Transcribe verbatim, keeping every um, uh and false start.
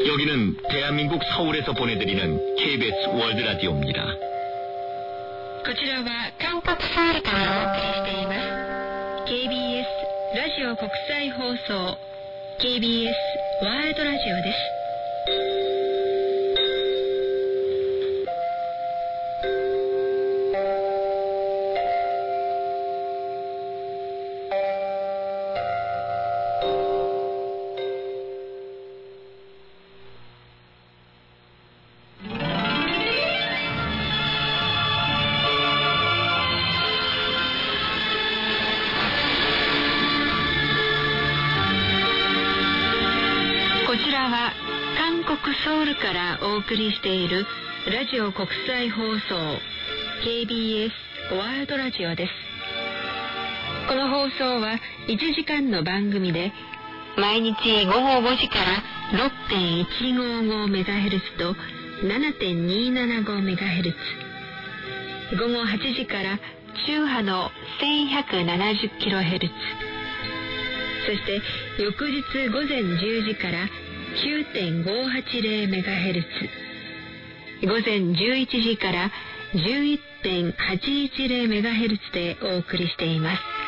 여기는 대한민국 서울에서 보내드리는 케이비에스 월드라디오입니다. こちらは韓国ソウルからお送りしています ケービーエス ラジオ国際放送 ケービーエス ワールドラジオです。こちらは韓国ソウルからお送りしているラジオ国際放送 ケービーエス ワールドラジオです。この放送はいちじかんの番組で毎日ごごごじから ろくてんいちごごメガヘルツ と ななてんにななごメガヘルツ、 午後はちじから中波の せんひゃくななじゅっキロヘルツ、 そして翌日午前じゅうじから きゅうてんごはちゼロメガヘルツ、 午前じゅういちじから じゅういってんはちいちゼロメガヘルツ でお送りしています。